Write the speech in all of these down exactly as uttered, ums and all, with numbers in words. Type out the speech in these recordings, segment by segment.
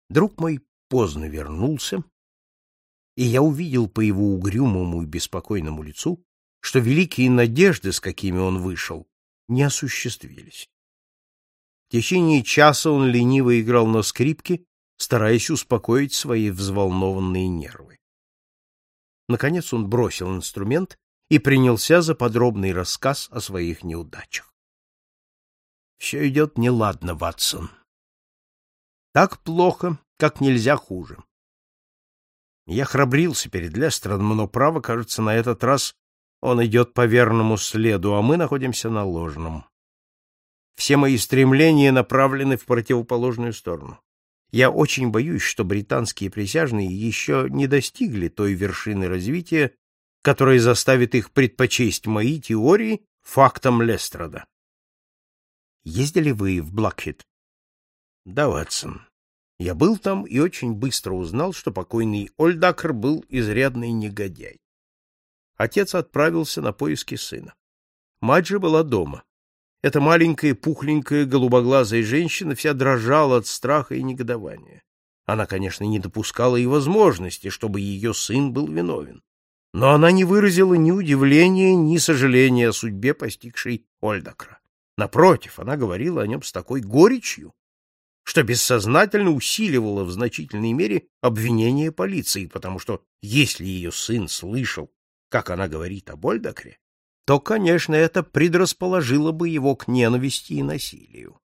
Друг мой поздно вернулся, и я увидел по его угрюмому и беспокойному лицу, что великие надежды, с какими он вышел, не осуществились. В течение часа он лениво играл на скрипке, стараясь успокоить свои взволнованные нервы. Наконец он бросил инструмент и принялся за подробный рассказ о своих неудачах. «Все идет неладно, Ватсон. Так плохо, как нельзя хуже. Я храбрился перед Лестером, но, право, кажется, на этот раз он идет по верному следу, а мы находимся на ложном. Все мои стремления направлены в противоположную сторону. Я очень боюсь, что британские присяжные еще не достигли той вершины развития, которая заставит их предпочесть мои теории фактам Лестрада. Ездили вы в Блэкхит? Да, Ватсон. Я был там и очень быстро узнал, что покойный Ольдакр был изрядный негодяй. Отец отправился на поиски сына. Мать же была дома. Эта маленькая, пухленькая, голубоглазая женщина вся дрожала от страха и негодования. Она, конечно, не допускала и возможности, чтобы ее сын был виновен. Но она не выразила ни удивления, ни сожаления о судьбе, постигшей Ольдакра. Напротив, она говорила о нем с такой горечью, что бессознательно усиливала в значительной мере обвинение полиции, потому что если ее сын слышал, как она говорит об Ольдакре, то, конечно, это предрасположило бы его к ненависти и насилию.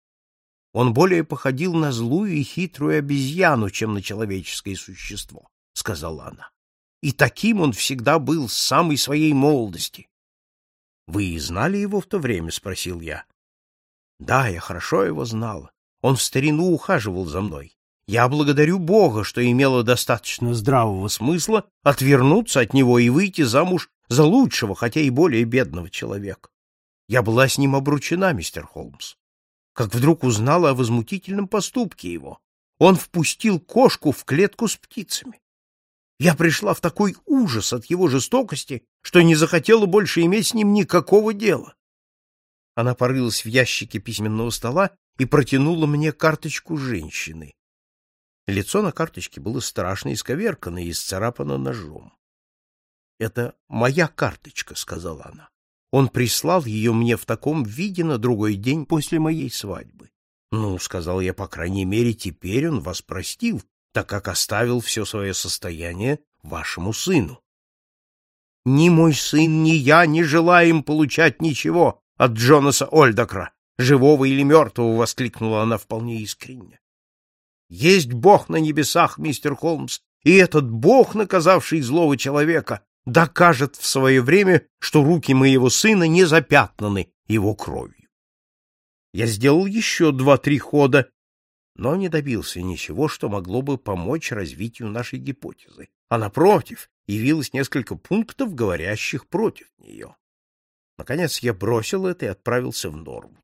Он более походил на злую и хитрую обезьяну, чем на человеческое существо, — сказала она. И таким он всегда был с самой своей молодости. — Вы и знали его в то время? — спросил я. — Да, я хорошо его знала. Он в старину ухаживал за мной. Я благодарю Бога, что имела достаточно здравого смысла отвернуться от него и выйти замуж за лучшего, хотя и более бедного человека. Я была с ним обручена, мистер Холмс. Как вдруг узнала о возмутительном поступке его. Он впустил кошку в клетку с птицами. Я пришла в такой ужас от его жестокости, что не захотела больше иметь с ним никакого дела. Она порылась в ящике письменного стола и протянула мне карточку женщины. Лицо на карточке было страшно исковеркано и исцарапано ножом. — Это моя карточка, — сказала она. Он прислал ее мне в таком виде на другой день после моей свадьбы. — Ну, — сказал я, — по крайней мере, теперь он вас простил, так как оставил все свое состояние вашему сыну. — Ни мой сын, ни я не желаем получать ничего от Джонаса Ольдакра, живого или мертвого, — воскликнула она вполне искренне. — Есть Бог на небесах, мистер Холмс, и этот Бог, наказавший злого человека, докажет в свое время, что руки моего сына не запятнаны его кровью. Я сделал еще два-три хода, но не добился ничего, что могло бы помочь развитию нашей гипотезы, а, напротив, явилось несколько пунктов, говорящих против нее. Наконец я бросил это и отправился в Норвуд.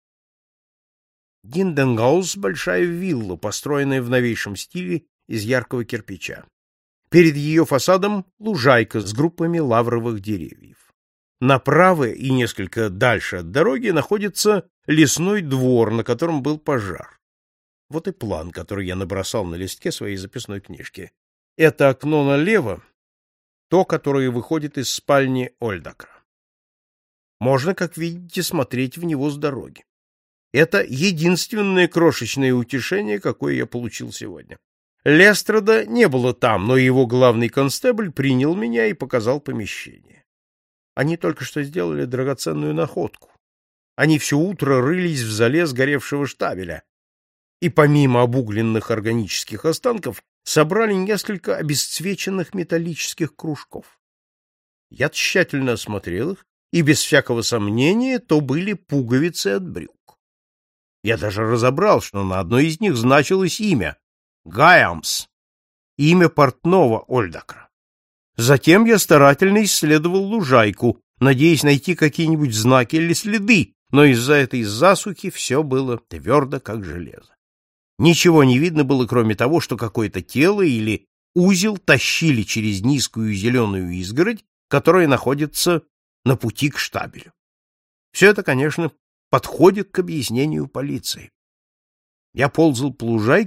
Динденгаус — большая вилла, построенная в новейшем стиле из яркого кирпича. Перед ее фасадом лужайка с группами лавровых деревьев. Направо и несколько дальше от дороги находится лесной двор, на котором был пожар. Вот и план, который я набросал на листке своей записной книжки. Это окно налево, то, которое выходит из спальни Ольдакра. Можно, как видите, смотреть в него с дороги. Это единственное крошечное утешение, какое я получил сегодня. Лестрада не было там, но его главный констебль принял меня и показал помещение. Они только что сделали драгоценную находку. Они все утро рылись в золе сгоревшего штабеля, и помимо обугленных органических останков собрали несколько обесцвеченных металлических кружков. Я тщательно осмотрел их, и без всякого сомнения то были пуговицы от брюк. Я даже разобрал, что на одной из них значилось имя — Гайамс, имя портного Ольдакра. Затем я старательно исследовал лужайку, надеясь найти какие-нибудь знаки или следы, но из-за этой засухи все было твердо, как железо. Ничего не видно было, кроме того, что какое-то тело или узел тащили через низкую зеленую изгородь, которая находится на пути к штабелю. Все это, конечно, подходит к объяснению полиции. Я ползал по лужайке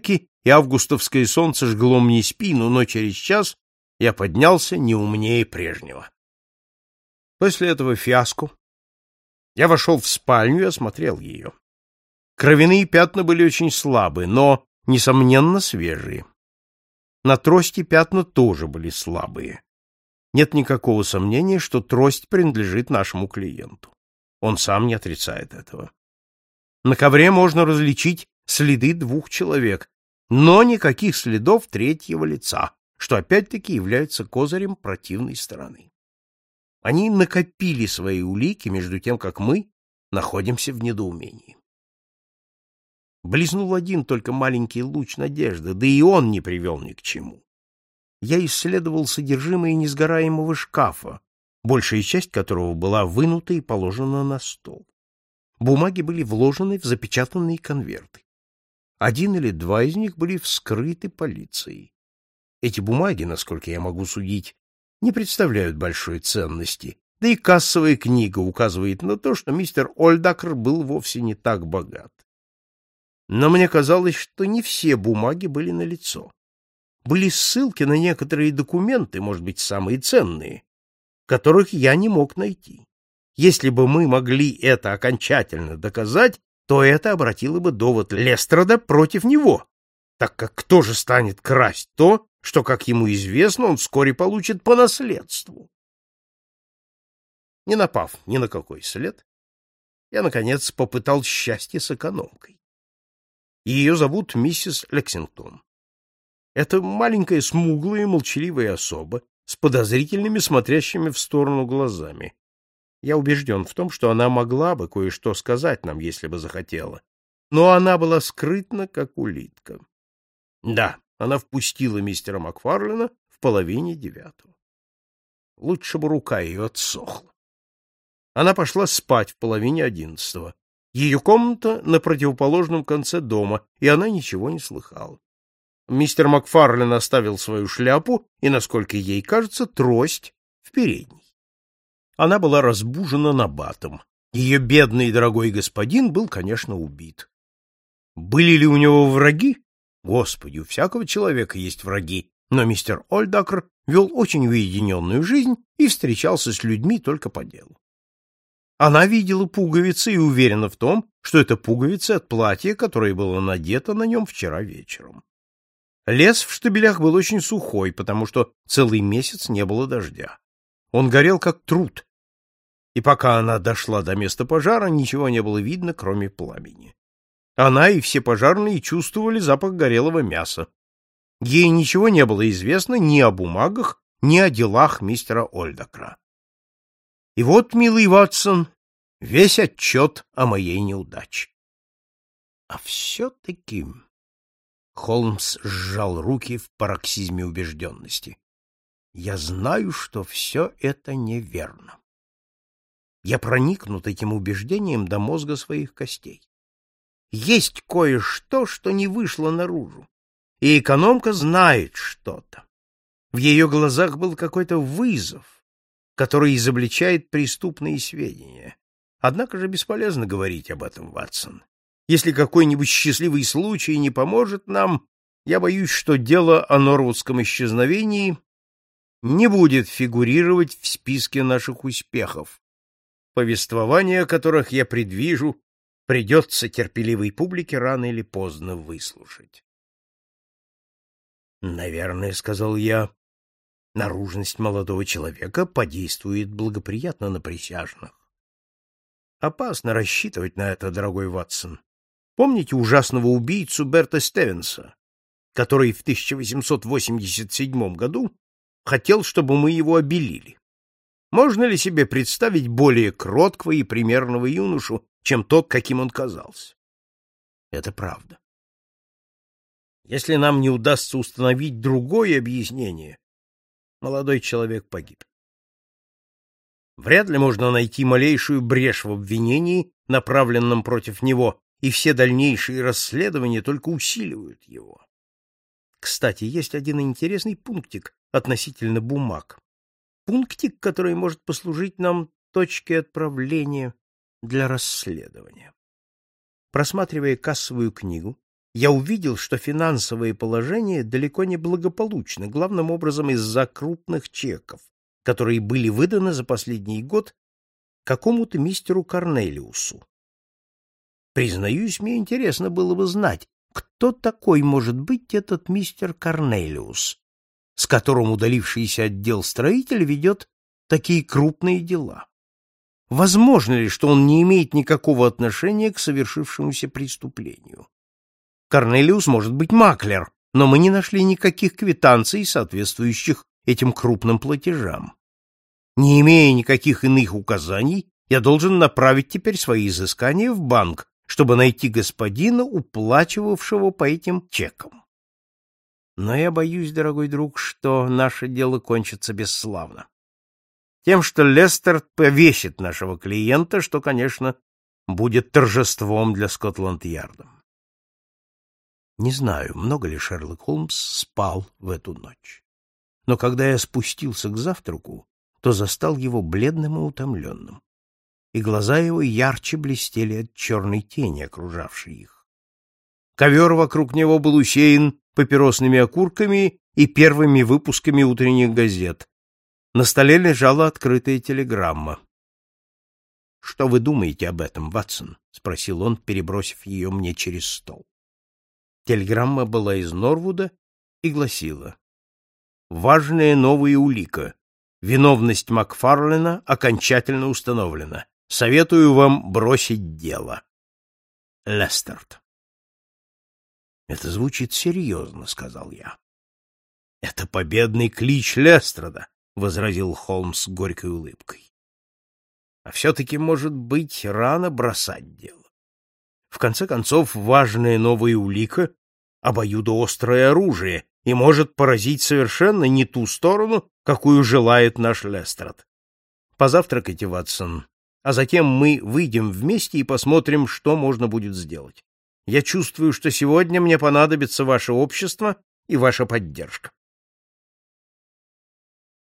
и августовское солнце жгло мне спину, но через час я поднялся не умнее прежнего. После этого фиаско я вошел в спальню и осмотрел ее. Кровяные пятна были очень слабы, но, несомненно, свежие. На трости пятна тоже были слабые. Нет никакого сомнения, что трость принадлежит нашему клиенту. Он сам не отрицает этого. На ковре можно различить следы двух человек, но никаких следов третьего лица, что опять-таки является козырем противной стороны. Они накопили свои улики, между тем, как мы находимся в недоумении. Блеснул один только маленький луч надежды, да и он не привел ни к чему. Я исследовал содержимое несгораемого шкафа, большая часть которого была вынута и положена на стол. Бумаги были вложены в запечатанные конверты. Один или два из них были вскрыты полицией. Эти бумаги, насколько я могу судить, не представляют большой ценности, да и кассовая книга указывает на то, что мистер Ольдакр был вовсе не так богат. Но мне казалось, что не все бумаги были налицо. Были ссылки на некоторые документы, может быть, самые ценные, которых я не мог найти. Если бы мы могли это окончательно доказать, то это обратило бы довод Лестрада против него, так как кто же станет красть то, что, как ему известно, он вскоре получит по наследству? Не напав ни на какой след, я, наконец, попытал счастье с экономкой. Ее зовут миссис Лексингтон. Это маленькая смуглая молчаливая особа с подозрительными смотрящими в сторону глазами. Я убежден в том, что она могла бы кое-что сказать нам, если бы захотела, но она была скрытна, как улитка. Да, она впустила мистера Макфарлена в половине девятого. Лучше бы рука ее отсохла. Она пошла спать в половине одиннадцатого. Ее комната на противоположном конце дома, и она ничего не слыхала. Мистер Макфарлен оставил свою шляпу и, насколько ей кажется, трость в передней. Она была разбужена набатом. Ее бедный и дорогой господин был, конечно, убит. Были ли у него враги? Господи, у всякого человека есть враги, но мистер Ольдакр вел очень уединенную жизнь и встречался с людьми только по делу. Она видела пуговицы и уверена в том, что это пуговицы от платья, которое было надето на нем вчера вечером. Лес в штабелях был очень сухой, потому что целый месяц не было дождя. Он горел как труд, и пока она дошла до места пожара, ничего не было видно, кроме пламени. Она и все пожарные чувствовали запах горелого мяса. Ей ничего не было известно ни о бумагах, ни о делах мистера Ольдакра. И вот, милый Ватсон, весь отчет о моей неудаче. А все-таки... Холмс сжал руки в пароксизме убежденности. Я знаю, что все это неверно. Я проникнут этим убеждением до мозга своих костей. Есть кое-что, что не вышло наружу, и экономка знает что-то. В ее глазах был какой-то вызов, который изобличает преступные сведения. Однако же бесполезно говорить об этом, Ватсон. Если какой-нибудь счастливый случай не поможет нам, я боюсь, что дело о Норвудском исчезновении не будет фигурировать в списке наших успехов, повествования о которых я предвижу, придется терпеливой публике рано или поздно выслушать. «Наверное, — сказал я, — наружность молодого человека подействует благоприятно на присяжных. Опасно рассчитывать на это, дорогой Ватсон. Помните ужасного убийцу Берта Стевенса, который в тысяча восемьсот восемьдесят седьмом году хотел, чтобы мы его обелили? Можно ли себе представить более кроткого и примерного юношу, чем тот, каким он казался? Это правда. Если нам не удастся установить другое объяснение, молодой человек погиб. Вряд ли можно найти малейшую брешь в обвинении, направленном против него, и все дальнейшие расследования только усиливают его. Кстати, есть один интересный пунктик относительно бумаг. Пунктик, который может послужить нам точкой отправления для расследования. Просматривая кассовую книгу, я увидел, что финансовое положение далеко не благополучно, главным образом из-за крупных чеков, которые были выданы за последний год какому-то мистеру Корнелиусу. Признаюсь, мне интересно было бы знать, кто такой может быть этот мистер Корнелиус, с которым удалившийся отдел строителя ведет такие крупные дела. Возможно ли, что он не имеет никакого отношения к совершившемуся преступлению? Корнелиус может быть маклер, но мы не нашли никаких квитанций, соответствующих этим крупным платежам. Не имея никаких иных указаний, я должен направить теперь свои изыскания в банк, чтобы найти господина, уплачивавшего по этим чекам. Но я боюсь, дорогой друг, что наше дело кончится бесславно. Тем, что Лестерд повесит нашего клиента, что, конечно, будет торжеством для Скотланд-Ярда. Не знаю, много ли Шерлок Холмс спал в эту ночь. Но когда я спустился к завтраку, то застал его бледным и утомленным, и глаза его ярче блестели от черной тени, окружавшей их. Ковер вокруг него был усеян папиросными окурками и первыми выпусками утренних газет. На столе лежала открытая телеграмма. — Что вы думаете об этом, Ватсон? — спросил он, перебросив ее мне через стол. Телеграмма была из Норвуда и гласила: «Важная новая улика. Виновность Макфарлена окончательно установлена. Советую вам бросить дело. Лестерд». «Это звучит серьезно», — сказал я. «Это победный клич Лестерда», — возразил Холмс с горькой улыбкой. «А все-таки, может быть, рано бросать дело. В конце концов, важная новая улика — обоюдоострое оружие и может поразить совершенно не ту сторону, какую желает наш Лестерд. Позавтракайте, Ватсон, а затем мы выйдем вместе и посмотрим, что можно будет сделать. Я чувствую, что сегодня мне понадобится ваше общество и ваша поддержка».